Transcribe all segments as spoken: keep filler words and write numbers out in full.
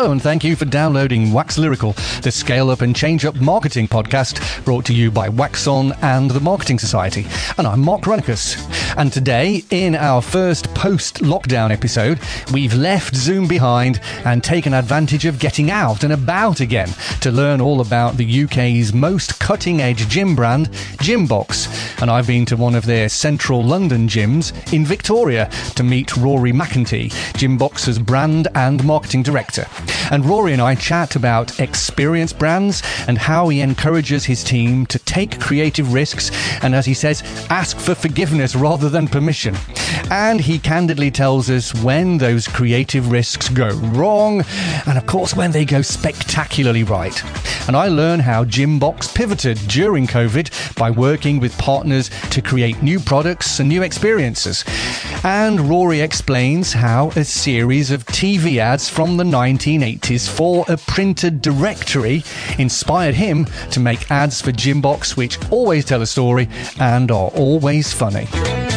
Hello and thank you for downloading Wax Lyrical, the Scale Up and Change Up marketing podcast brought to you by Waxon and the Marketing Society. And I'm Mark Runnicus. And today, in our first post-lockdown episode, we've left Zoom behind and taken advantage of getting out and about again to learn all about the U K's most cutting-edge gym brand, Gymbox. And I've been to one of their central London gyms in Victoria to meet Rory McEntee, Gymbox's brand and marketing director. And Rory and I chat about experience brands and how he encourages his team to take creative risks and, as he says, ask for forgiveness rather than permission. And he candidly tells us when those creative risks go wrong and, of course, when they go spectacularly right. And I learn how Gymbox pivoted during COVID by working with partners to create new products and new experiences. And Rory explains how a series of T V ads from the nineteen eighties for a printed directory inspired him to make ads for Gymbox, which always tell a story and are always funny.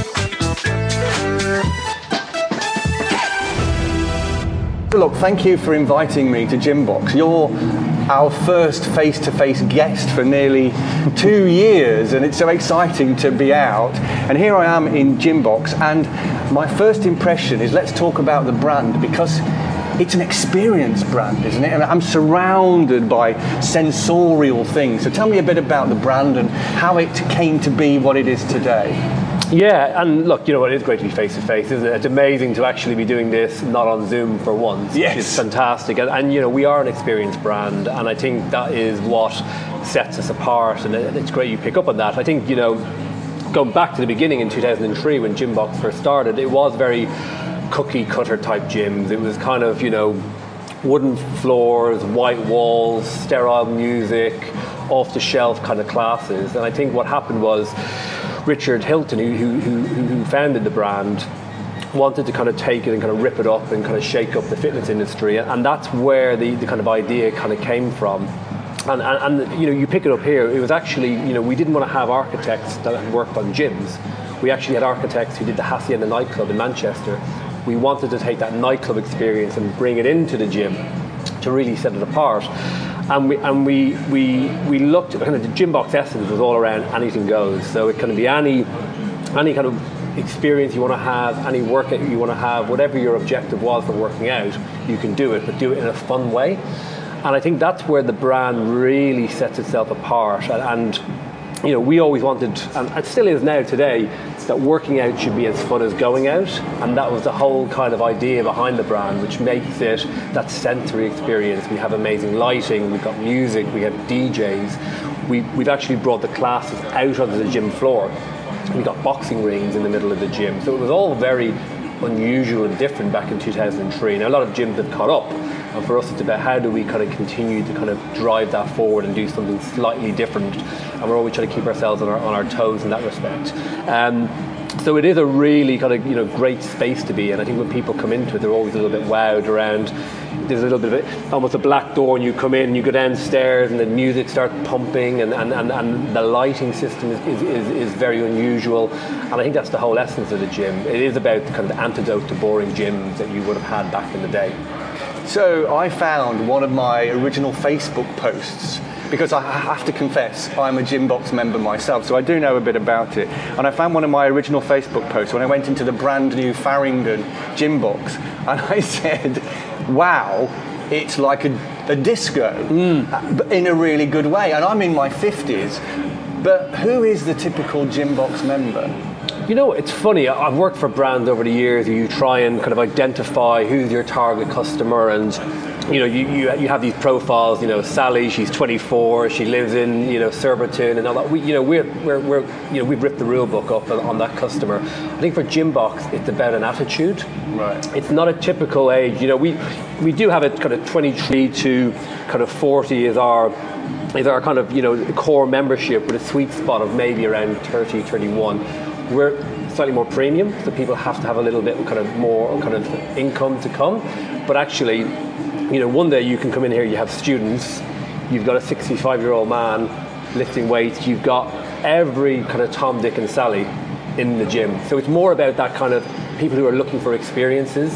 Look, thank you for inviting me to Gymbox. You're our first face-to-face guest for nearly two years, and it's so exciting to be out. And here I am in Gymbox, and my first impression is, let's talk about the brand, because it's an experience brand, isn't it? And I'm surrounded by sensorial things. So tell me a bit about the brand and how it came to be what it is today. Yeah, and look, you know what, it is great to be face-to-face, isn't it? It's amazing to actually be doing this not on Zoom for once, yes. Which is fantastic. And, and, you know, we are an experience brand, and I think that is what sets us apart, and it, it's great you pick up on that. I think, you know, going back to the beginning in two thousand three when Gymbox first started, it was very cookie-cutter type gyms. It was kind of, you know, wooden floors, white walls, sterile music, off-the-shelf kind of classes. And I think what happened was Richard Hilton, who, who, who, who founded the brand, wanted to kind of take it and kind of rip it up and kind of shake up the fitness industry, and that's where the, the kind of idea kind of came from. And, and, and you know, you pick it up here, it was actually, you know, we didn't want to have architects that had worked on gyms. We actually had architects who did the Hacienda nightclub in Manchester. We wanted to take that nightclub experience and bring it into the gym to really set it apart. And we and we we we looked at kind of the Gymbox essence was all around anything goes. So it can be any any kind of experience you want to have, any workout you want to have, whatever your objective was for working out, you can do it, but do it in a fun way. And I think that's where the brand really sets itself apart. And, and you know, we always wanted, and it still is now today, that working out should be as fun as going out, and that was the whole kind of idea behind the brand, which makes it that sensory experience. We have amazing lighting, we've got music, we have D Js. We, we've actually brought the classes out onto the gym floor. We got boxing rings in the middle of the gym, so it was all very unusual and different back in two thousand three. Now a lot of gyms have caught up, and for us it's about how do we kind of continue to kind of drive that forward and do something slightly different, and we're always trying to keep ourselves on our, on our toes in that respect. Um, so it is a really kind of, you know, great space to be in. I think when people come into it, they're always a little bit wowed around. There's a little bit of it, almost a black door, and you come in, you go downstairs, and the music starts pumping, and, and, and, and the lighting system is, is, is very unusual. And I think that's the whole essence of the gym. It is about the kind of the antidote to boring gyms that you would have had back in the day. So I found one of my original Facebook posts, because I have to confess, I'm a Gymbox member myself, so I do know a bit about it. And I found one of my original Facebook posts when I went into the brand new Farringdon Gymbox, and I said, wow, it's like a, a disco, mm. in a really good way. And I'm in my fifties, but who is the typical Gymbox member? You know, it's funny, I've worked for brands over the years where you try and kind of identify who's your target customer, and you know, you, you you have these profiles, you know, Sally, she's twenty-four, she lives in, you know, Surbiton and all that. We, you know, we're, we're, we're, you know, we've ripped the rule book up on, on that customer. I think for Gymbox, it's about an attitude. Right. It's not a typical age, you know, we, we do have it kind of twenty-three to kind of forty is our, is our kind of, you know, core membership, with a sweet spot of maybe around thirty, thirty-one. We're slightly more premium, so people have to have a little bit kind of more kind of income to come. But actually, you know, one day you can come in here, you have students, you've got a sixty-five-year-old man lifting weights, you've got every kind of Tom, Dick and Sally in the gym. So it's more about that kind of people who are looking for experiences.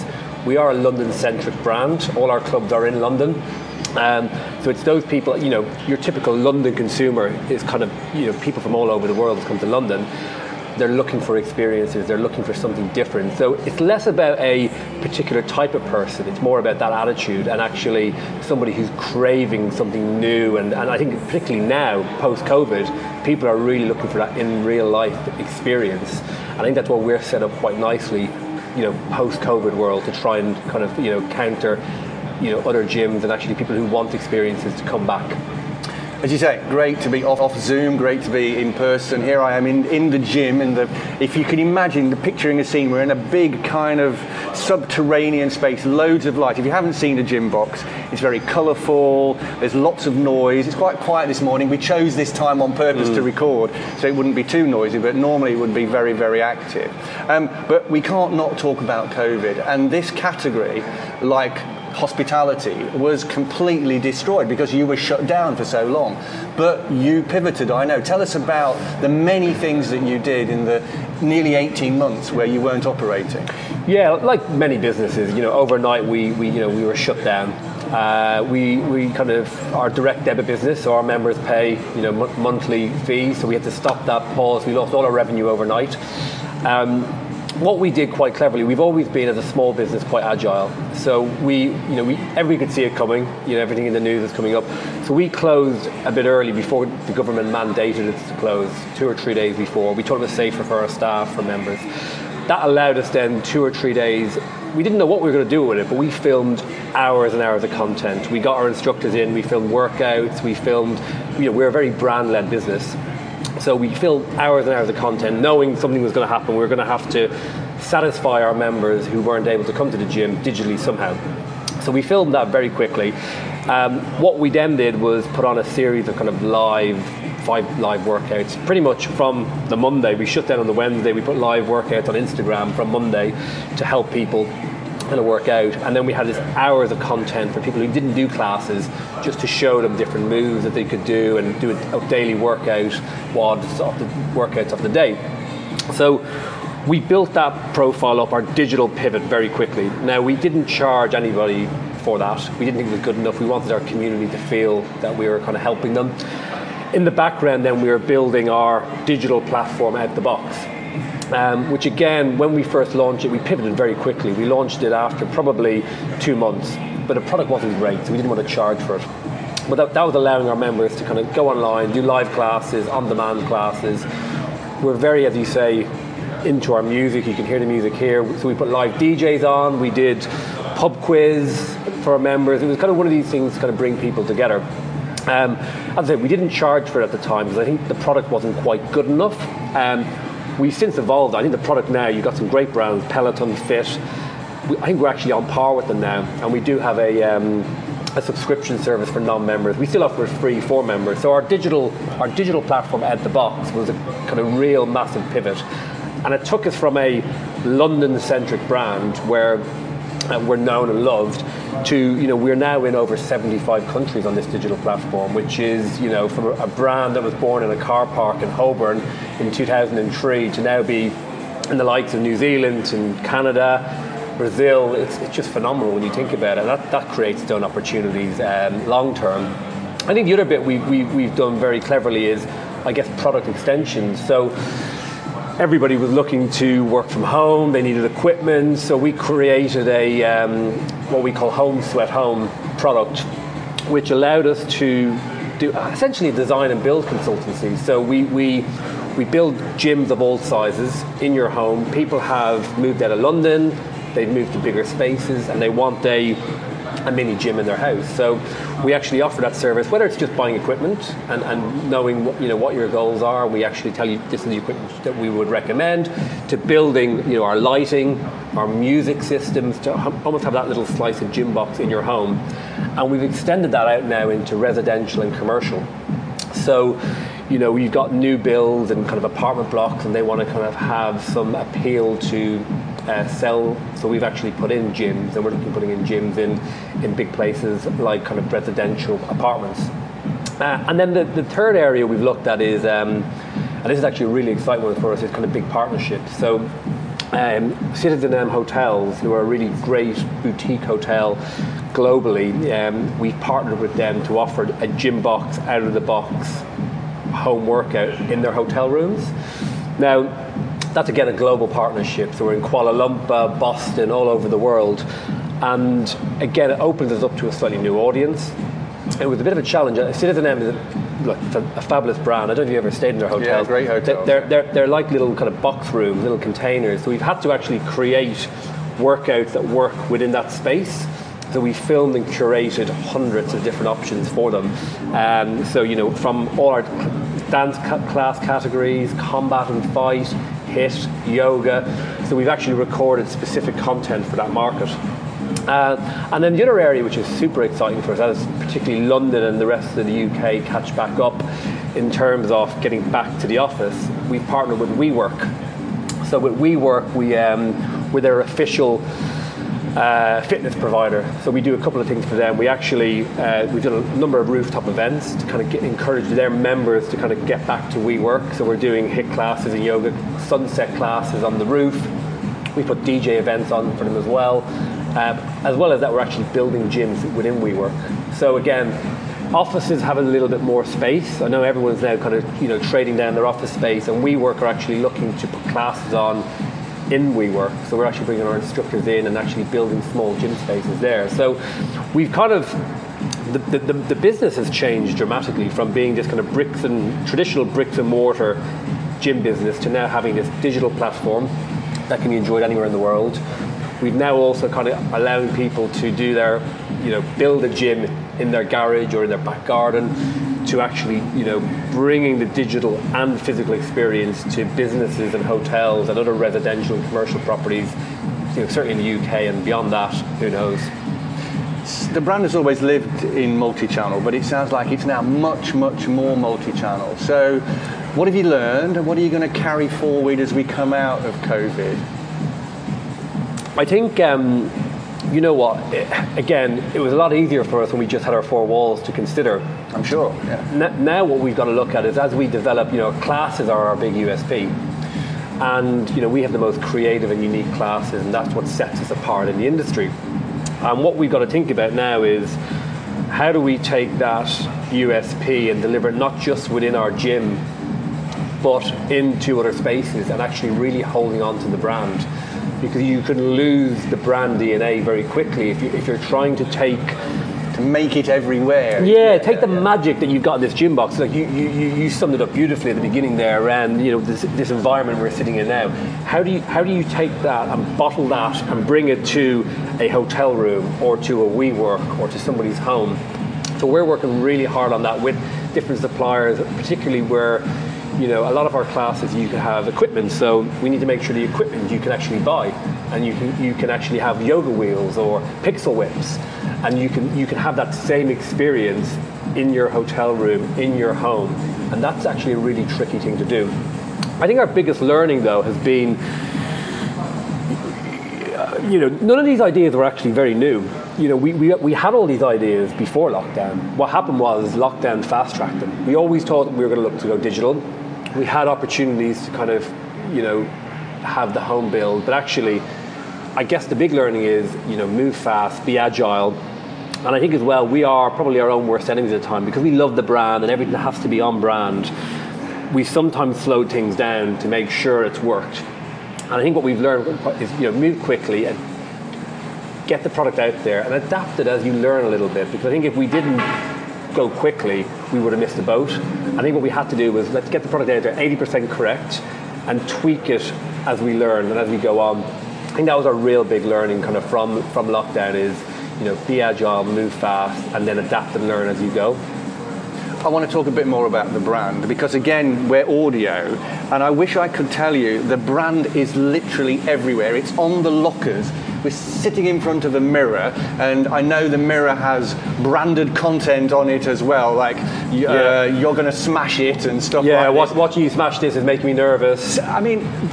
we are a London-centric brand. All our clubs are in London. Um, so it's those people, you know, your typical London consumer is kind of, you know, people from all over the world come to London. They're looking for experiences, they're looking for something different. So it's less about a particular type of person, it's more about that attitude and actually somebody who's craving something new. And, and I think particularly now, post-COVID, people are really looking for that in real life experience. And I think that's why we're set up quite nicely, you know, post-COVID world to try and kind of, you know, counter, you know, other gyms and actually people who want experiences to come back. As you say, great to be off, off Zoom, great to be in person. Here I am in, in the gym, in the, if you can imagine, the picturing a scene, we're in a big kind of subterranean space, loads of light. If you haven't seen the gym box, it's very colourful, there's lots of noise. It's quite quiet this morning. We chose this time on purpose mm. to record, so it wouldn't be too noisy, but normally it would be very, very active. Um, but we can't not talk about COVID, and this category, like hospitality, was completely destroyed because you were shut down for so long. But you pivoted, I know. Tell us about the many things that you did in the nearly eighteen months where you weren't operating. Yeah, like many businesses, you know, overnight we, we you know, we were shut down. Uh, we we kind of, our direct debit business, so our members pay, you know, m- monthly fees, so we had to stop that, pause. We lost all our revenue overnight. Um, What we did quite cleverly, we've always been as a small business quite agile. So we, you know, we everybody could see it coming. You know, everything in the news is coming up. So we closed a bit early before the government mandated us to close, two or three days before. We thought it was safer for our staff, for members. That allowed us then two or three days. We didn't know what we were going to do with it, but we filmed hours and hours of content. We got our instructors in. We filmed workouts. We filmed. You know, we're a very brand-led business. So we filmed hours and hours of content, knowing something was going to happen. We were going to have to satisfy our members who weren't able to come to the gym digitally somehow. So we filmed that very quickly. Um, what we then did was put on a series of kind of live, five live workouts, pretty much from the Monday. We shut down on the Wednesday. We put live workouts on Instagram from Monday to help people kind of work out, and then we had this hours of content for people who didn't do classes, just to show them different moves that they could do and do a, a daily workout, wads of the workouts of the day. So we built that profile up, our digital pivot, very quickly. Now, we didn't charge anybody for that. We didn't think it was good enough. We wanted our community to feel that we were kind of helping them. In the background, then, we were building our digital platform out the box. Um, which again, when we first launched it, we pivoted very quickly. We launched it after probably two months, but the product wasn't great, so we didn't want to charge for it. But that, that was allowing our members to kind of go online, do live classes, on-demand classes. We're very, as you say, into our music. You can hear the music here. So we put live D Js on. We did pub quiz for our members. It was kind of one of these things to kind of bring people together. Um, as I said, we didn't charge for it at the time because I think the product wasn't quite good enough. Um, We've since evolved. I think the product now, you've got some great brands, Peloton, Fit. We, I think we're actually on par with them now, and we do have a, um, a subscription service for non-members. We still offer it free for members. So our digital our digital platform at the box was a kind of real massive pivot, and it took us from a London-centric brand where uh, we're known and loved to, you know, we're now in over seventy-five countries on this digital platform, which is, you know, from a brand that was born in a car park in Holborn in two thousand three to now be in the likes of New Zealand and Canada, Brazil. It's, it's just phenomenal when you think about it. That, that creates its own opportunities um, long term. I think the other bit we, we, we've done very cleverly is, I guess, product extensions. So everybody was looking to work from home, they needed equipment, so we created a um, what we call Home Sweat Home product, which allowed us to do essentially a design and build consultancy. So we we we build gyms of all sizes in your home. People have moved out of London, they've moved to bigger spaces, and they want a a mini gym in their house. So we actually offer that service, whether it's just buying equipment and, and knowing what, you know, what your goals are. We actually tell you this is the equipment that we would recommend, to building, you know, our lighting, our music systems, to almost have that little slice of gym box in your home. And we've extended that out now into residential and commercial. So, you know, we've got new builds and kind of apartment blocks, and they want to kind of have some appeal to uh, sell. So we've actually put in gyms, and we're looking at putting in gyms in, in big places like kind of residential apartments. Uh, and then the, the third area we've looked at is, um, and this is actually a really exciting one for us, is kind of big partnerships. So Um, Citizen M Hotels, who are a really great boutique hotel globally, um, we've partnered with them to offer a gym box, out of the box home workout in their hotel rooms. Now, that's again a global partnership, so we're in Kuala Lumpur, Boston, all over the world, and again it opens us up to a slightly new audience. It was a bit of a challenge. Citizen M is a, look, it's a, a fabulous brand. I don't know if you've ever stayed in their hotels. Yeah, great hotels. They're, they're, they're like little kind of box rooms, little containers. So we've had to actually create workouts that work within that space. So we filmed and curated hundreds of different options for them. Um, so, you know, from all our dance class categories, combat and fight, HIIT, yoga. So we've actually recorded specific content for that market. Uh, and then the other area which is super exciting for us, as particularly London and the rest of the U K catch back up in terms of getting back to the office, we've partnered with WeWork. So with WeWork, we, um, we're their official uh, fitness provider. So we do a couple of things for them. We actually, uh, we've done a number of rooftop events to kind of get, encourage their members to kind of get back to WeWork. So we're doing HIIT classes and yoga, sunset classes on the roof. We put D J events on for them as well. Um, as well as that, we're actually building gyms within WeWork. So again, offices have a little bit more space. I know everyone's now kind of, you know, trading down their office space, and WeWork are actually looking to put classes on in WeWork. So we're actually bringing our instructors in and actually building small gym spaces there. So we've kind of, the, the, the business has changed dramatically from being this kind of bricks and traditional bricks and mortar gym business to now having this digital platform that can be enjoyed anywhere in the world. We've now also kind of allowing people to do their, you know, build a gym in their garage or in their back garden, to actually, you know, bringing the digital and physical experience to businesses and hotels and other residential and commercial properties, you know, certainly in the U K and beyond that, who knows. The brand has always lived in multi-channel, but it sounds like it's now much, much more multi-channel. So what have you learned, and what are you going to carry forward as we come out of COVID? I think, um, you know what, it, again, it was a lot easier for us when we just had our four walls to consider. I'm sure, yeah. N- now what we've got to look at is, as we develop, you know, classes are our big U S P. And, you know, we have the most creative and unique classes, and that's what sets us apart in the industry. And what we've got to think about now is, how do we take that U S P and deliver it not just within our gym, but into other spaces, and actually really holding on to the brand. Because you can lose the brand D N A very quickly if, you, if you're trying to take... To make it everywhere. Yeah, yeah take yeah, the yeah. magic that you've got in this gym box. Like you, you, you summed it up beautifully at the beginning there around, you know, this, this environment we're sitting in now. How do you how do you take that and bottle that and bring it to a hotel room or to a WeWork or to somebody's home? So we're working really hard on that with different suppliers, particularly where, you know, a lot of our classes you can have equipment, so we need to make sure the equipment you can actually buy, and you can you can actually have yoga wheels or pixel whips, and you can you can have that same experience in your hotel room, in your home, and that's actually a really tricky thing to do. I think our biggest learning though has been, you know, none of these ideas were actually very new. You know, we, we we had all these ideas before lockdown. What happened was lockdown fast-tracked them. We always thought we were going to look to go digital. We had opportunities to kind of, you know, have the home build, but actually, I guess the big learning is, you know, move fast, be agile, and I think as well, we are probably our own worst enemies at the time, because we love the brand and everything has to be on brand. We sometimes slowed things down to make sure it's worked. And I think what we've learned is, you know, move quickly and get the product out there and adapt it as you learn a little bit, because I think if we didn't go quickly, we would have missed the boat. I think what we had to do was, let's get the product out there eighty percent correct and tweak it as we learn and as we go on. I think that was our real big learning kind of from, from lockdown is, you know, be agile, move fast, and then adapt and learn as you go. I want to talk a bit more about the brand, because again, we're audio, and I wish I could tell you the brand is literally everywhere. It's on the lockers. We're sitting in front of a mirror, and I know the mirror has branded content on it as well, like uh, yeah. you're going to smash it and stuff yeah, like that. Yeah, watching you smash this is making me nervous. I mean,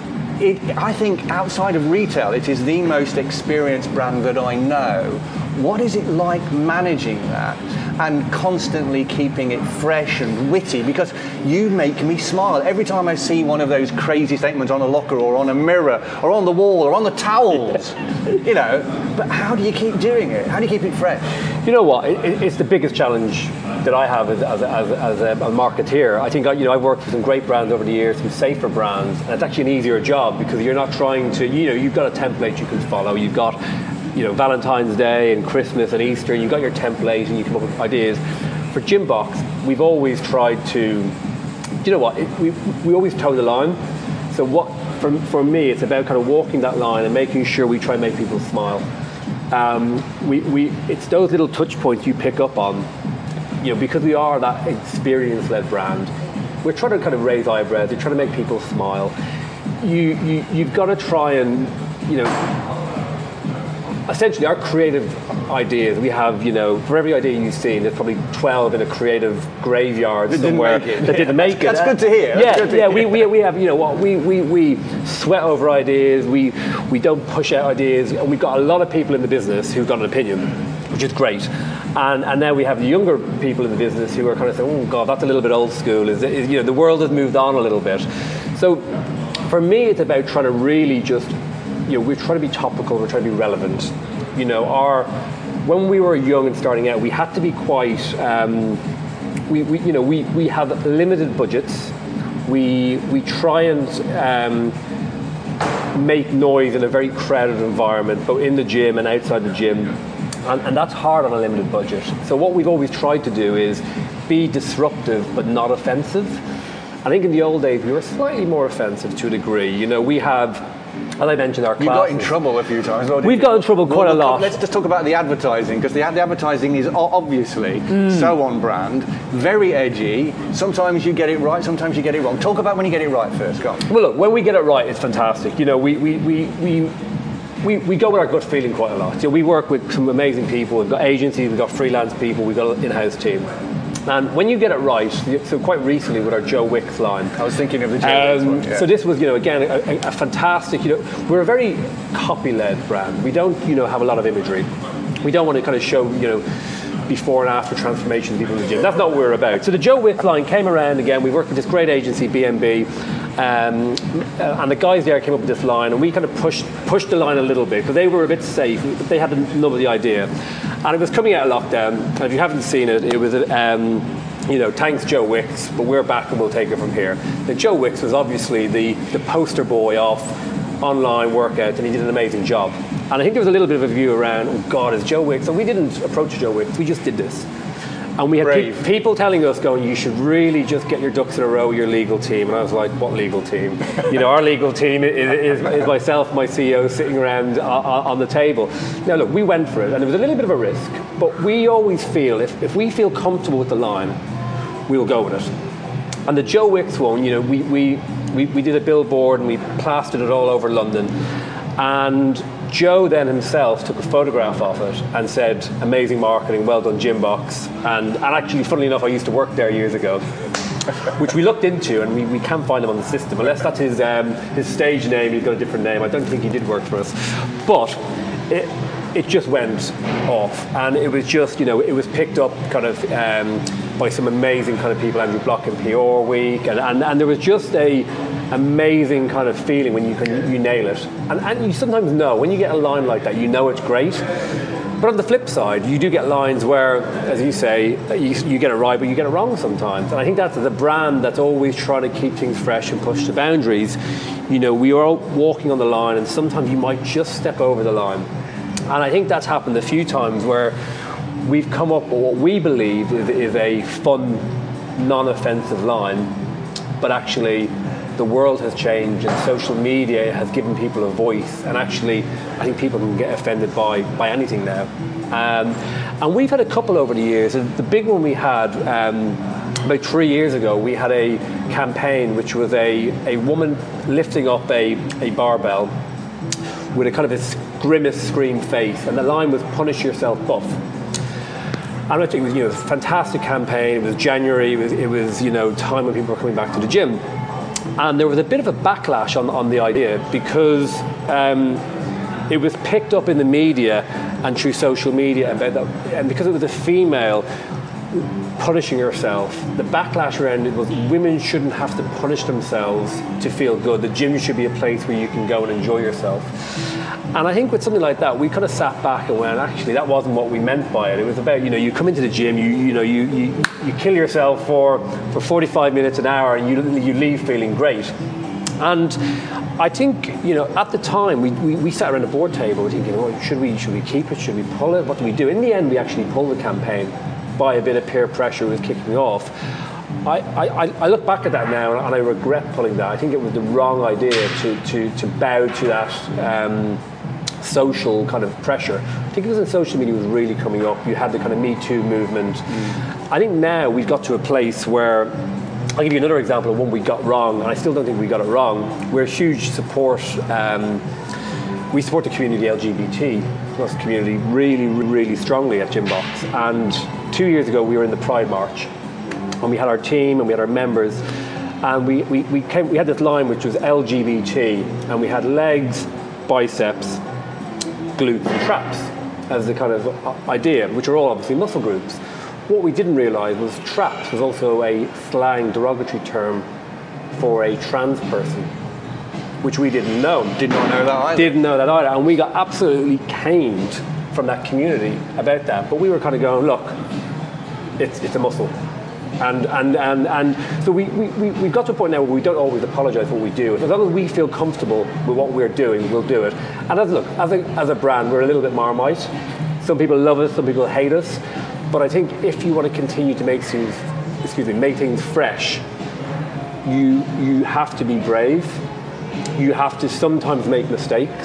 it, I think outside of retail, it is the most experienced brand that I know. What is it like managing that and constantly keeping it fresh and witty? Because you make me smile every time I see one of those crazy statements on a locker or on a mirror or on the wall or on the towels. You know, but how do you keep doing it? How do you keep it fresh? You know what? It, it's the biggest challenge that I have as, as, as, as a, a marketeer. I think you know I've worked with some great brands over the years, some safer brands, and it's actually an easier job because you're not trying to. You know, you've got a template you can follow. You've got, you know, Valentine's Day and Christmas and Easter. You've got your template, and you come up with ideas. For Gymbox, we've always tried to. You know what? It, we we always toe the line. So what for for me, it's about kind of walking that line and making sure we try and make people smile. Um, we we it's those little touch points you pick up on. You know, because we are that experience-led brand, we're trying to kind of raise eyebrows. We're trying to make people smile. You, you, you've got to try and, you know, essentially our creative ideas. We have, you know, for every idea you've seen, there's probably twelve in a creative graveyard that somewhere didn't make it. that didn't make that's, it. That's good to hear. Yeah, good to yeah. hear. We, we we have, you know, what we we we sweat over ideas. We we don't push out ideas, and we've got a lot of people in the business who've got an opinion, which is great. And, and now we have the younger people in the business who are kind of saying, oh God, that's a little bit old school. Is, is you know, the world has moved on a little bit. So for me, it's about trying to really just, you know, we're trying to be topical, we're trying to be relevant. You know, our, when we were young and starting out, we had to be quite, um, we, we, you know, we, we have limited budgets. We, we try and um, make noise in a very crowded environment, both in the gym and outside the gym. And, and that's hard on a limited budget. So what we've always tried to do is be disruptive but not offensive. I think in the old days we were slightly more offensive to a degree. You know, we have, as I mentioned, our classes. You got in trouble a few times. We've got in trouble quite well, a lot. Let's just talk about the advertising, because the, the advertising is obviously mm. so on brand, very edgy. Sometimes you get it right, sometimes you get it wrong. Talk about when you get it right first. Go on. Well, look, when we get it right, it's fantastic. You know, we we we. we We, we go with our gut feeling quite a lot. You know, we work with some amazing people. We've got agencies, we've got freelance people, we've got an in-house team. And when you get it right, so quite recently with our Joe Wicks line. I was thinking of the Joe Wicks um, one, yeah. So this was, you know, again, a, a fantastic, you know, we're a very copy-led brand. We don't, you know, have a lot of imagery. We don't want to kind of show, you know, before and after transformations people in the gym. That's not what we're about. So the Joe Wicks line came around again. We worked with this great agency, B and B. Um, and the guys there came up with this line, and we kind of pushed pushed the line a little bit because they were a bit safe. They had none of the idea, and it was coming out of lockdown. And if you haven't seen it, it was um, you know, thanks Joe Wicks, but we're back and we'll take it from here. Now, Joe Wicks was obviously the the poster boy of online workouts, and he did an amazing job. And I think there was a little bit of a view around, oh God, is Joe Wicks? And we didn't approach Joe Wicks. We just did this. And we had pe- people telling us, going, you should really just get your ducks in a row with your legal team. And I was like, what legal team? You know, our legal team is, is, is myself, my C E O, sitting around on, on the table. Now, look, we went for it, and it was a little bit of a risk. But we always feel, if, if we feel comfortable with the line, we'll go with it. And the Joe Wicks one, you know, we, we, we, we did a billboard, and we plastered it all over London. And Joe then himself took a photograph of it and said, amazing marketing, well done Gymbox. And, and actually, funnily enough, I used to work there years ago, which we looked into, and we, we can't find him on the system. Unless that's his, um, his stage name, he's got a different name. I don't think he did work for us. But it, it just went off. And it was just, you know, it was picked up kind of um, by some amazing kind of people, Andrew Block in P R Week. And, and, and there was just a amazing kind of feeling when you can you nail it, and, and you sometimes know when you get a line like that, you know it's great. But on the flip side, you do get lines where, as you say, you, you get it right, but you get it wrong sometimes. And I think that's the brand that's always trying to keep things fresh and push the boundaries. You know, we are all walking on the line, and sometimes you might just step over the line. And I think that's happened a few times where we've come up with what we believe is, is a fun, non-offensive line, but actually the world has changed and social media has given people a voice, and actually I think people can get offended by, by anything now. Um, and we've had a couple over the years. The big one we had um, about three years ago, we had a campaign which was a, a woman lifting up a, a barbell with a kind of a grimace scream face, and the line was "Punish yourself, buff." And I think it was, you know, a fantastic campaign. It was January. It was, it was, you know, time when people were coming back to the gym. And there was a bit of a backlash on, on the idea because um, it was picked up in the media and through social media about that, and because it was a female punishing herself, the backlash around it was women shouldn't have to punish themselves to feel good. The gym should be a place where you can go and enjoy yourself. And I think with something like that, we kind of sat back and went, actually, that wasn't what we meant by it. It was about, you know, you come into the gym, you you know, you you, you kill yourself for, for forty-five minutes, an hour, and you you leave feeling great. And I think, you know, at the time, we, we, we sat around a board table thinking, well, should we should we keep it? Should we pull it? What do we do? In the end, we actually pulled the campaign by a bit of peer pressure was kicking me off. I, I, I look back at that now and I regret pulling that. I think it was the wrong idea to, to, to bow to that um, social kind of pressure. I think it was in social media was really coming up. You had the kind of Me Too movement. Mm. I think now we've got to a place where, I'll give you another example of one we got wrong, and I still don't think we got it wrong. We're a huge support, um, we support the community, the L G B T plus community, really, really strongly at Gymbox. And two years ago, we were in the Pride March, and we had our team and we had our members, and we, we, we, came, we had this line which was L G B T, and we had legs, biceps, glutes and traps as the kind of idea, which are all obviously muscle groups. What we didn't realise was traps was also a slang derogatory term for a trans person, which we didn't know. Did not know that either. Didn't know that either, and we got absolutely caned from that community about that. But we were kind of going, look, it's it's a muscle. And and and, and so we, we, we, we've got to a point now where we don't always apologise for what we do. As long as we feel comfortable with what we're doing, we'll do it. And as look, as a, as a brand, we're a little bit Marmite. Some people love us, some people hate us. But I think if you want to continue to make things, excuse me, make things fresh, you you have to be brave. You have to sometimes make mistakes.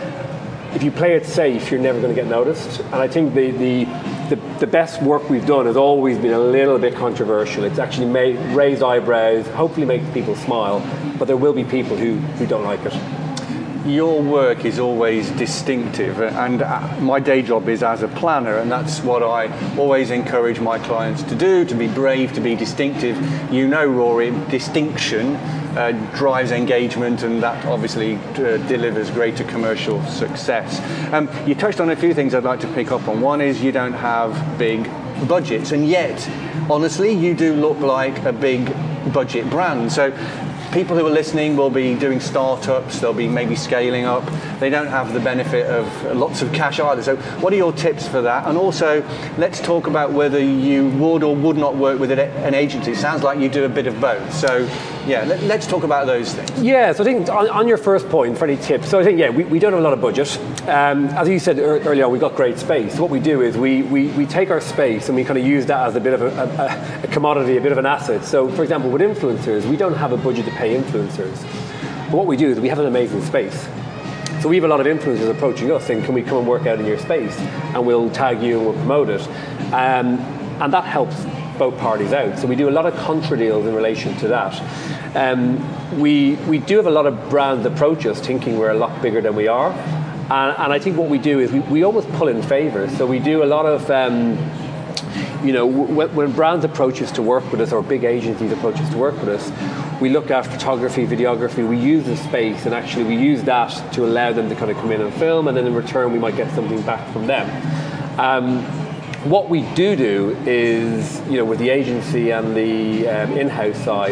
If you play it safe, you're never going to get noticed. And I think the, the the the best work we've done has always been a little bit controversial. It's actually made raised eyebrows, hopefully makes people smile, but there will be people who, who don't like it. Your work is always distinctive, and my day job is as a planner, and that's what I always encourage my clients to do, to be brave, to be distinctive. You know, Rory, distinction uh, drives engagement, and that obviously uh, delivers greater commercial success. Um, you touched on a few things I'd like to pick up on. One is you don't have big budgets, and yet, honestly, you do look like a big budget brand. So people who are listening will be doing startups, they'll be maybe scaling up. They don't have the benefit of lots of cash either. So what are your tips for that? And also, let's talk about whether you would or would not work with an agency. It sounds like you do a bit of both. So yeah, let, let's talk about those things. Yeah, so I think on, on your first point, for any tips, so I think, yeah, we, we don't have a lot of budget. Um, as you said earlier on, we've got great space. So what we do is we, we, we take our space and we kind of use that as a bit of a, a, a commodity, a bit of an asset. So for example, with influencers, we don't have a budget to pay influencers. But what we do is we have an amazing space. So we have a lot of influencers approaching us saying, can we come and work out in your space? And we'll tag you and we'll promote it. Um, and that helps both parties out. So we do a lot of contra deals in relation to that. Um, we we do have a lot of brands approach us thinking we're a lot bigger than we are. And, and I think what we do is we, we almost pull in favors. So we do a lot of, um, you know, w- when brands approach us to work with us, or big agencies approach us to work with us, we look at photography, videography, we use the space, and actually we use that to allow them to kind of come in and film, and then in return we might get something back from them. Um, what we do do is, you know, with the agency and the um, in-house side,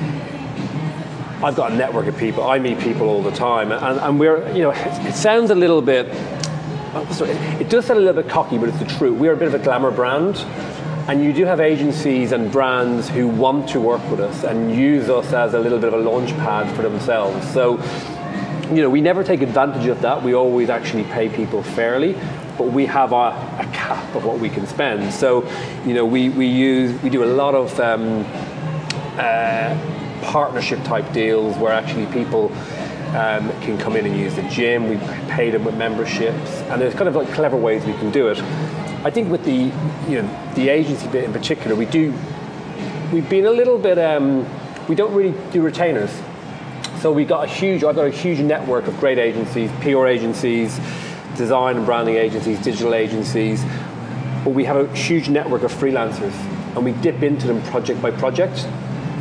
I've got a network of people, I meet people all the time, and, and we're, you know, it, it sounds a little bit, oh, sorry, it does sound a little bit cocky, but it's the truth. We're a bit of a glamour brand. And you do have agencies and brands who want to work with us and use us as a little bit of a launch pad for themselves. So, you know, we never take advantage of that. We always actually pay people fairly, but we have a, a cap of what we can spend. So, you know, we, we use, we do a lot of um, uh, partnership type deals where actually people um, can come in and use the gym. We pay them with memberships, and there's kind of like clever ways we can do it. I think with the, you know, the agency bit in particular, we do, we've been a little bit, um, we don't really do retainers. So we got a huge, I've got a huge network of great agencies, P R agencies, design and branding agencies, digital agencies, but we have a huge network of freelancers, and we dip into them project by project.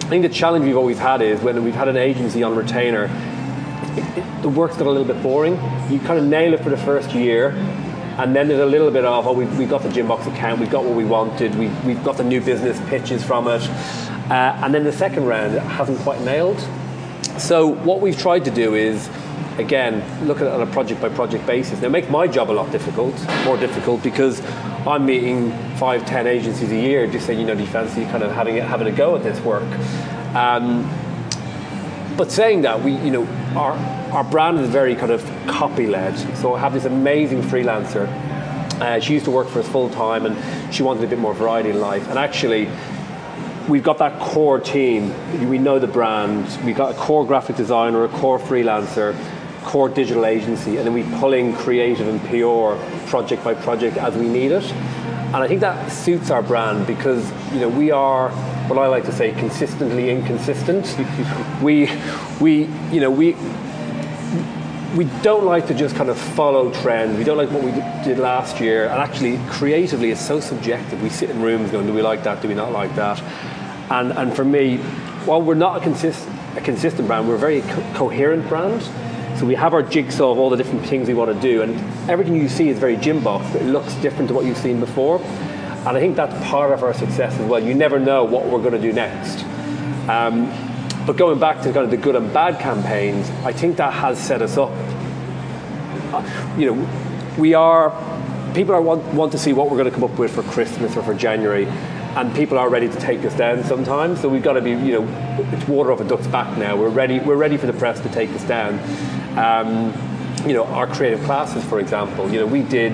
think the challenge we've always had is when we've had an agency on retainer, it, it, the work's got a little bit boring. You kind of nail it for the first year, and then there's a little bit of, oh, we've, we've got the Gymbox account, we've got what we wanted, we've, we've got the new business pitches from it, uh, and then the second round it hasn't quite nailed. So what we've tried to do is, again, look at it on a project by project basis. Now, it makes my job a lot difficult, more difficult, because I'm meeting five, ten agencies a year, just saying, you know, do you fancy kind of having a, having a go at this work? Um, but saying that, we, you know, our our brand is very kind of copy-led. So I have this amazing freelancer. Uh, she used to work for us full time, and she wanted a bit more variety in life. And actually, we've got that core team. We know the brand. We've got a core graphic designer, a core freelancer, core digital agency, and then we pull in creative and P R project by project as we need it. And I think that suits our brand because, you know, we are what I like to say consistently inconsistent. we, we, you know, we we don't like to just kind of follow trends. We don't like what we did last year. And actually, creatively, it's so subjective. We sit in rooms going, do we like that? Do we not like that? And and for me, while we're not a consistent a consistent brand, we're a very co- coherent brand. So we have our jigsaw of all the different things we want to do, and everything you see is very Gymbox, but it looks different to what you've seen before. And I think that's part of our success as well. You never know what we're going to do next. Um, but going back to kind of the good and bad campaigns, I think that has set us up. Uh, you know, we are, people are want, want to see what we're going to come up with for Christmas or for January, and people are ready to take us down sometimes. So we've got to be, you know, it's water off a duck's back now. We're ready. We're ready for the press to take us down. Um, you know, our creative classes, for example. You know, we did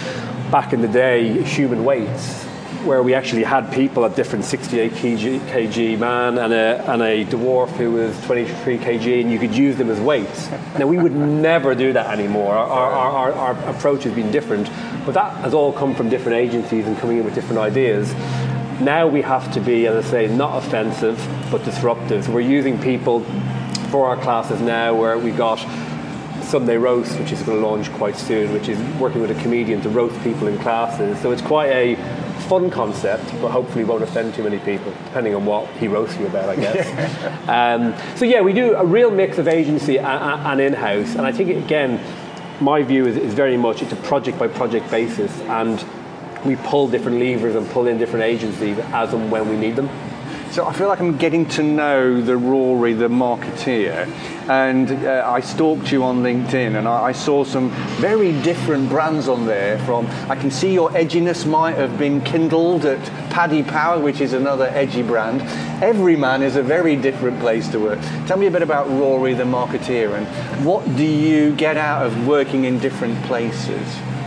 back in the day human weights, where we actually had people at different sixty-eight kilogram man and a and a dwarf who was twenty-three kilogram, and you could use them as weights. Now we would never do that anymore. Our, our, our, our approach has been different, but that has all come from different agencies and coming in with different ideas. Now we have to be, as I say, not offensive, but disruptive. So we're using people for our classes now, where we got Sunday Roast, which is going to launch quite soon, which is working with a comedian to roast people in classes. So it's quite a fun concept, but hopefully won't offend too many people, depending on what he roasts you about, I guess. um, so yeah, we do a real mix of agency and, and in-house, and I think, again, my view is, is very much it's a project-by-project basis, and we pull different levers and pull in different agencies as and when we need them. So I feel like I'm getting to know the Rory, the marketeer, and uh, I stalked you on LinkedIn, and I, I saw some very different brands on there. From I can see your edginess might have been kindled at Paddy Power, which is another edgy brand. Everyman is a very different place to work. Tell me a bit about Rory, the marketeer, and what do you get out of working in different places?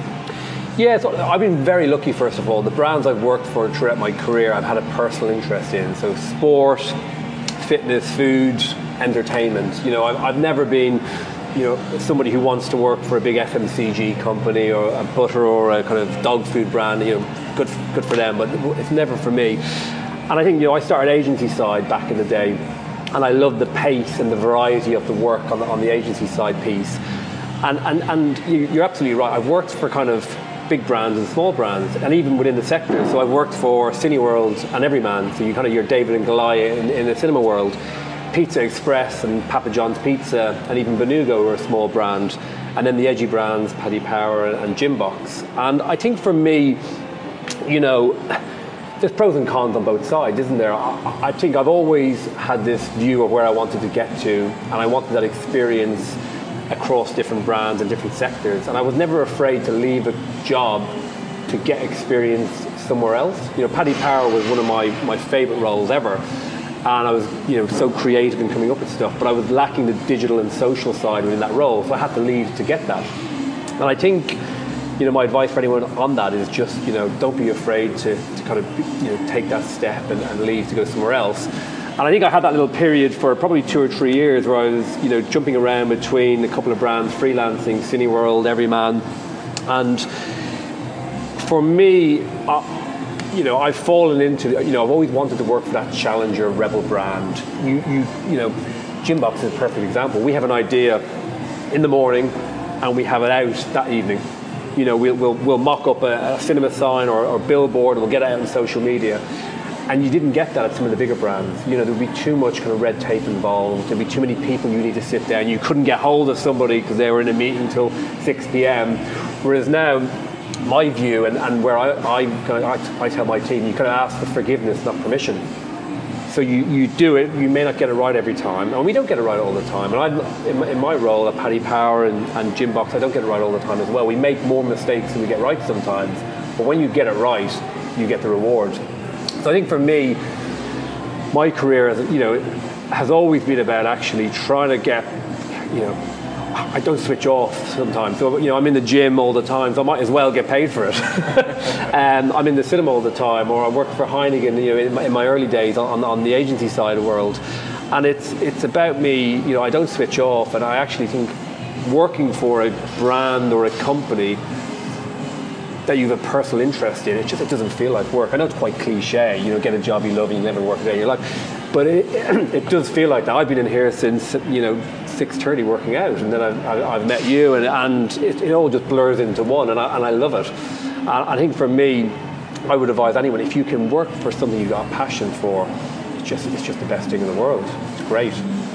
Yeah, so I've been very lucky, first of all. The brands I've worked for throughout my career, I've had a personal interest in. So sport, fitness, food, entertainment. You know, I've, I've never been, you know, somebody who wants to work for a big F M C G company or a butter or a kind of dog food brand. You know, good, good for them, but it's never for me. And I think, you know, I started agency side back in the day, and I loved the pace and the variety of the work on the, on the agency side piece. And and and you, you're absolutely right. I've worked for kind of big brands and small brands, and even within the sector. So I've worked for Cineworld and Everyman, so you kind of your David and Goliath in, in the cinema world, Pizza Express and Papa John's Pizza, and even Benugo were a small brand, and then the edgy brands, Paddy Power and, and Gymbox. And I think for me, you know, there's pros and cons on both sides, isn't there? I, I think I've always had this view of where I wanted to get to, and I wanted that experience across different brands and different sectors, and I was never afraid to leave a job to get experience somewhere else. You know, Paddy Power was one of my, my favourite roles ever, and I was, you know, so creative in coming up with stuff, but I was lacking the digital and social side within that role, so I had to leave to get that. And I think, you know, my advice for anyone on that is just, you know, don't be afraid to, to kind of, you know, take that step and, and leave to go somewhere else. And I think I had that little period for probably two or three years where I was, you know, jumping around between a couple of brands, freelancing, Cineworld, Everyman. And for me, uh, you know, I've fallen into, you know, I've always wanted to work for that challenger rebel brand. You, you, you know, Gymbox is a perfect example. We have an idea in the morning and we have it out that evening. You know, we'll, we'll, we'll mock up a, a cinema sign or, or billboard, and we'll get it out on social media. And you didn't get that at some of the bigger brands. You know, there would be too much kind of red tape involved. There'd be too many people you need to sit down. You couldn't get hold of somebody because they were in a meeting till six p.m. Whereas now, my view, and, and where I, I, I, I tell my team, you kind of ask for forgiveness, not permission. So you, you do it, you may not get it right every time, and we don't get it right all the time. And I, in, my, in my role at Paddy Power and, and Gymbox, I don't get it right all the time as well. We make more mistakes than we get right sometimes, but when you get it right, you get the reward. So I think for me, my career, as you know, has always been about actually trying to get, you know, I don't switch off sometimes. So, you know, I'm in the gym all the time, so I might as well get paid for it. um, I'm in the cinema all the time, or I work for Heineken, you know, in my, in my early days on, on the agency side of the world. And it's it's about me, you know, I don't switch off, and I actually think working for a brand or a company that you have a personal interest in, it just it doesn't feel like work. I know it's quite cliche, you know, get a job you love and you never work a day in your life, but it, it does feel like that. I've been in here since, you know, six thirty working out, and then I've, I've met you, and, and it, it all just blurs into one, and I, and I love it. And I think for me, I would advise anyone, if you can work for something you've got a passion for, it's just it's just the best thing in the world. It's great.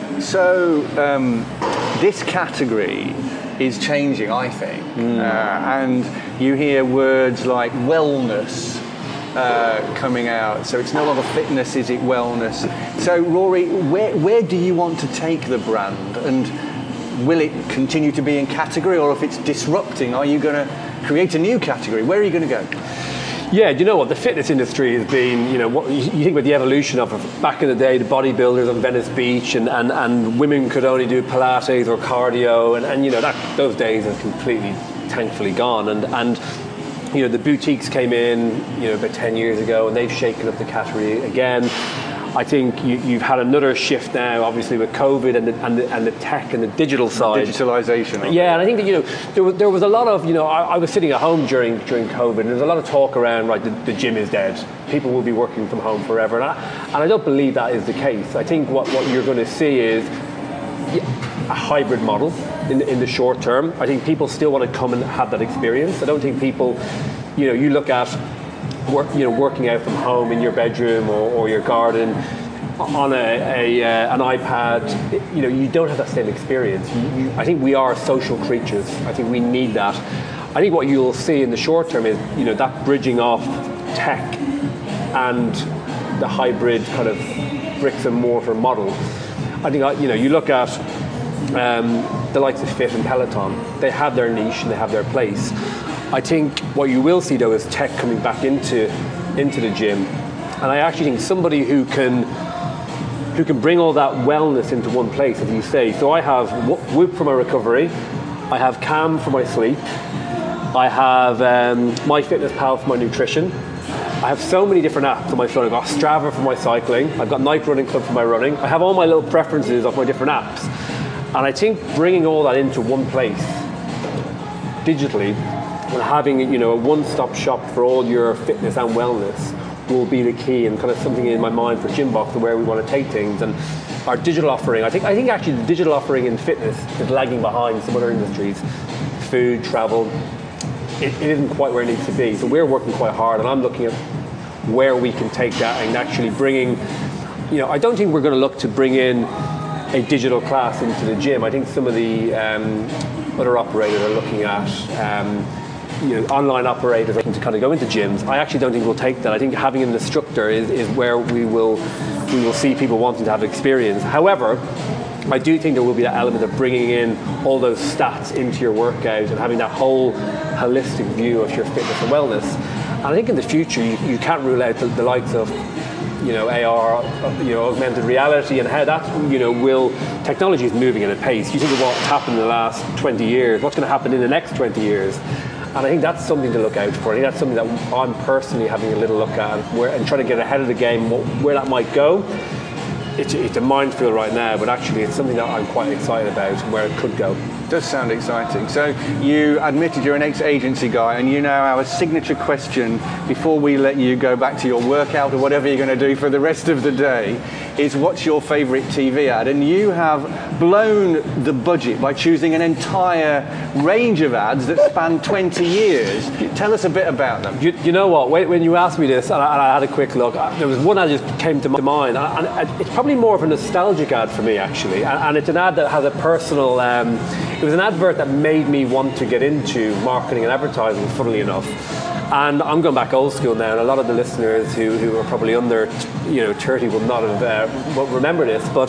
So um, this category is changing, I think, mm. uh, and you hear words like wellness uh, coming out. So it's no longer fitness, is it wellness? So Rory, where where do you want to take the brand, and will it continue to be in category, or if it's disrupting, are you going to create a new category? Where are you going to go? Yeah, do you know what? The fitness industry has been, you know, what you think about the evolution of it. Back in the day, the bodybuilders on Venice Beach, and, and, and women could only do Pilates or cardio, and, and you know, that those days are completely, thankfully gone. And, and you know, the boutiques came in, you know, about ten years ago, and they've shaken up the category again. I think you, you've had another shift now, obviously with COVID and the, and the, and the tech and the digital side. Digitalisation. Yeah, and I think that, you know, there was, there was a lot of, you know, I, I was sitting at home during during COVID, and there was a lot of talk around, right, the, the gym is dead. People will be working from home forever. And I, and I don't believe that is the case. I think what, what you're going to see is a hybrid model in, in the short term. I think people still want to come and have that experience. I don't think people, you know, you look at work, you know, working out from home in your bedroom or, or your garden on a, a uh, an iPad, you know, you don't have that same experience. You, you, I think we are social creatures. I think we need that. I think what you'll see in the short term is, you know, that bridging off tech and the hybrid kind of bricks and mortar model. I think, you know, you look at um, the likes of Fit and Peloton, they have their niche and they have their place. I think what you will see though is tech coming back into into the gym, and I actually think somebody who can who can bring all that wellness into one place, as you say. So I have Whoop for my recovery, I have Calm for my sleep, I have um, MyFitnessPal for my nutrition. I have so many different apps on my phone. I've got Strava for my cycling, I've got Nike Running Club for my running. I have all my little preferences of my different apps, and I think bringing all that into one place digitally, and having, you know, a one-stop shop for all your fitness and wellness will be the key, and kind of something in my mind for Gymbox and where we want to take things. And our digital offering, I think I think actually the digital offering in fitness is lagging behind some other industries. Food, travel, it, it isn't quite where it needs to be. So we're working quite hard, and I'm looking at where we can take that and actually bringing, you know, I don't think we're going to look to bring in a digital class into the gym. I think some of the um, other operators are looking at um, you know, online operators to kind of go into gyms. I actually don't think we'll take that. I think having an instructor is, is where we will we will see people wanting to have experience. However, I do think there will be that element of bringing in all those stats into your workout and having that whole holistic view of your fitness and wellness. And I think in the future you, you can't rule out the, the likes of, you know, A R, you know, augmented reality, and how that, you know, will, technology is moving at a pace. You think of what's happened in the last twenty years, what's going to happen in the next twenty years. And I think that's something to look out for. I think that's something that I'm personally having a little look at, where, and trying to get ahead of the game, what, where that might go. it's, it's a minefield right now, but actually it's something that I'm quite excited about and where it could go. Does sound exciting. So you admitted you're an ex-agency guy, and you know our signature question before we let you go back to your workout or whatever you're going to do for the rest of the day is, what's your favourite T V ad? And you have blown the budget by choosing an entire range of ads that span twenty years. Tell us a bit about them. You, you know what, when you asked me this, and I, and I had a quick look, there was one ad that just came to mind, and, and it's probably more of a nostalgic ad for me, actually, and, and it's an ad that has a personal, um, it was an advert that made me want to get into marketing and advertising, funnily enough. And I'm going back old school now, and a lot of the listeners who, who are probably under, you know, thirty will not have uh, won't remember this, but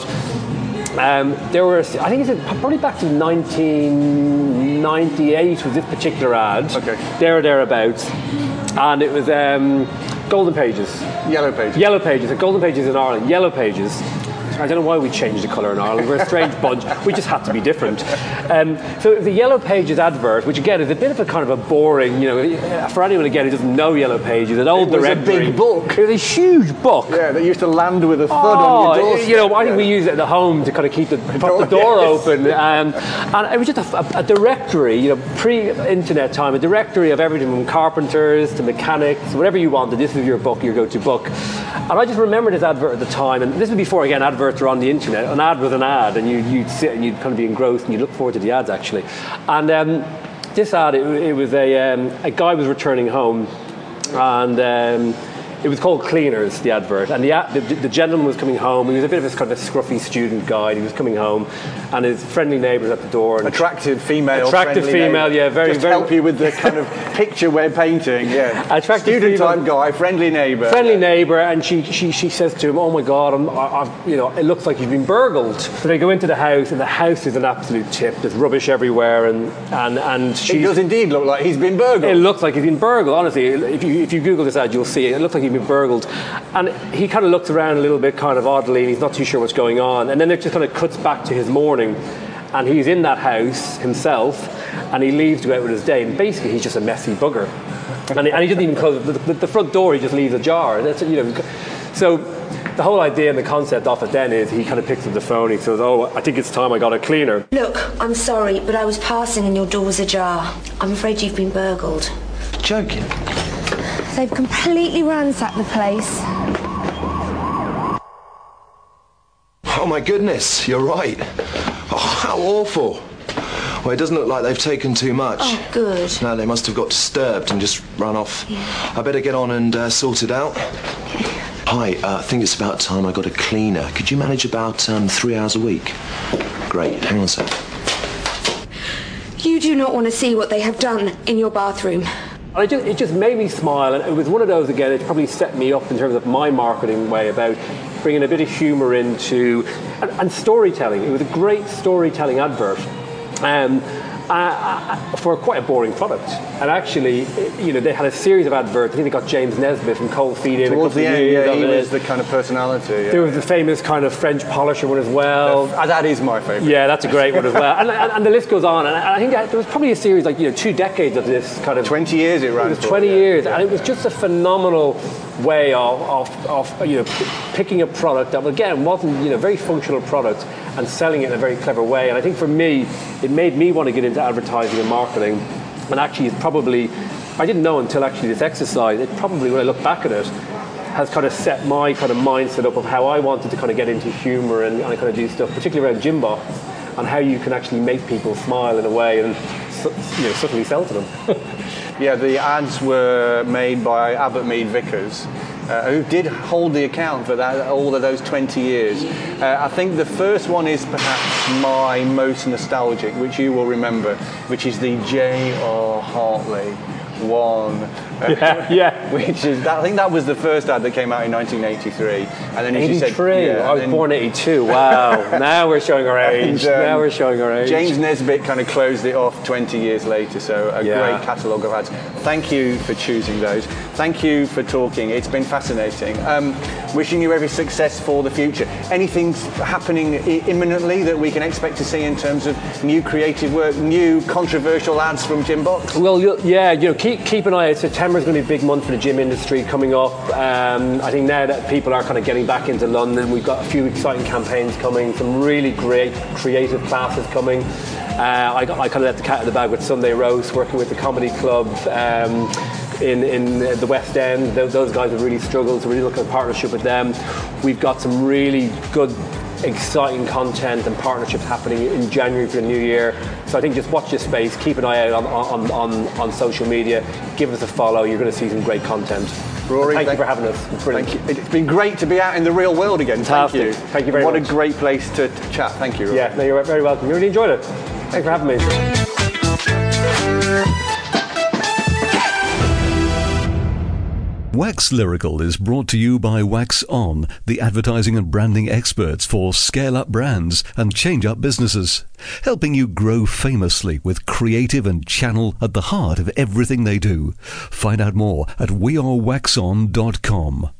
um, there were, I think it's probably back to nineteen ninety-eight was this particular ad, okay. there or thereabouts, and it was um, Golden Pages. Yellow Pages. Yellow Pages, Golden Pages in Ireland, Yellow Pages. I don't know why we changed the colour in Ireland. We're a strange bunch. We just had to be different. Um, so the Yellow Pages advert, which again is a bit of a kind of a boring, you know, for anyone again who doesn't know Yellow Pages, an old it was directory. a big book. It was a huge book. Yeah, that used to land with a thud oh, on your doorstep. You know, I think yeah. we used it at the home to kind of keep the, pop the door yes. open. Um, and it was just a, a, a directory, you know, pre-internet time, a directory of everything from carpenters to mechanics, whatever you wanted. This was your book, your go-to book. And I just remember this advert at the time, and this was before, again, adverts were on the internet. An ad was an ad, and you, you'd sit and you'd kind of be engrossed, and you'd look forward to the ads, actually. And um, this ad, it, it was a, um, a guy was returning home, and um, it was called Cleaners, the advert, and the, the, the gentleman was coming home. He was a bit of a kind of a scruffy student guy. He was coming home, and his friendly neighbours at the door. And attractive female. Attractive female, neighbour. yeah, very, Just very. help you with the kind of picture we're painting. Yeah, attractive student female, type guy, friendly neighbour. Friendly neighbour, and she, she she says to him, "Oh my God, I'm, I, I've, you know, it looks like you've been burgled." So they go into the house, and the house is an absolute tip. There's rubbish everywhere, and and and she. It does indeed look like he's been burgled. It looks like he's been burgled. Honestly, if you if you Google this ad, you'll see it. It looks like he's been burgled. And he kind of looks around a little bit kind of oddly, and he's not too sure what's going on. And then it just kind of cuts back to his morning, and he's in that house himself, and he leaves to go out with his day. And basically, he's just a messy bugger. and, he, and he doesn't even close the, the, the front door. He just leaves ajar. That's, you know, so the whole idea and the concept of it then is he kind of picks up the phone. He says, "Oh, I think it's time I got a cleaner." Look, I'm sorry, but I was passing and your door was ajar. I'm afraid you've been burgled. Joking. They've completely ransacked the place. Oh my goodness, you're right. Oh, how awful. Well, it doesn't look like they've taken too much. Oh, good. No, they must have got disturbed and just run off. Yeah. I better get on and uh, sort it out. Hi, uh, I think it's about time I got a cleaner. Could you manage about um, three hours a week? Great, hang on a sec. You do not want to see what they have done in your bathroom. And it just, it just made me smile, and it was one of those, again, it probably set me up in terms of my marketing way about bringing a bit of humour into, and, and storytelling. It was a great storytelling advert. Um, uh, for quite a boring product. And actually, you know, they had a series of adverts. I think they got James Nesbitt from Cold Feet in. Towards the end, yeah, he was it. the kind of personality. Yeah. There was the famous kind of French polisher one as well. Uh, that is my favourite. Yeah, that's a great one as well. And, and, and the list goes on. And I think there was probably a series, like, you know, two decades of this kind of... twenty years it ran It was for, twenty yeah. years. Yeah. And it was just a phenomenal way of, of, of you know, p- picking a product that, again, wasn't, you know, very functional product and selling it in a very clever way. And I think for me, it made me want to get into advertising and marketing. And actually, it's probably, I didn't know until actually this exercise, it probably, when I look back at it, has kind of set my kind of mindset up of how I wanted to kind of get into humour and, and kind of do stuff, particularly around Jimbo, and how you can actually make people smile in a way and, you know, subtly sell to them. Yeah, the ads were made by Abbott Mead Vickers, uh, who did hold the account for that, all of those twenty years. Uh, I think the first one is perhaps my most nostalgic, which you will remember, which is the J R Hartley one. Yeah, yeah. Which is, that, I think that was the first ad that came out in nineteen eighty-three. And then as you said, eighty-three? yeah, I was then, born in eighty-two. Wow. Now we're showing our age. And, um, now we're showing our age. James Nesbitt kind of closed it off twenty years later, so a Yeah. great catalogue of ads. Thank you for choosing those. Thank you for talking. It's been fascinating. Um, wishing you every success for the future. Anything happening I- imminently that we can expect to see in terms of new creative work, new controversial ads from Jim Box? Well, you'll, yeah, you know, keep keep keep an eye out. September is going to be a big month for the gym industry coming up. Um, I think now that people are kind of getting back into London, we've got a few exciting campaigns coming, some really great creative classes coming. Uh, I, got, I kind of let the cat in the bag with Sunday Roast, working with the comedy club um, in, in the West End. Those, those guys have really struggled, so we're really looking at a partnership with them. We've got some really good, exciting content and partnerships happening in January for the new year. So I think just watch your space, keep an eye out on, on, on, on social media, give us a follow, you're going to see some great content. Rory, thank, thank you for having us. It's brilliant. Thank you. It's been great to be out in the real world again. Fantastic. Thank you. Thank you very what much. What a great place to, to chat. Thank you, Rory. Yeah, no, you're very welcome. You really enjoyed it. Thanks for having me. Wax Lyrical is brought to you by Wax On, the advertising and branding experts for scale-up brands and change-up businesses, helping you grow famously with creative and channel at the heart of everything they do. Find out more at we are wax on dot com.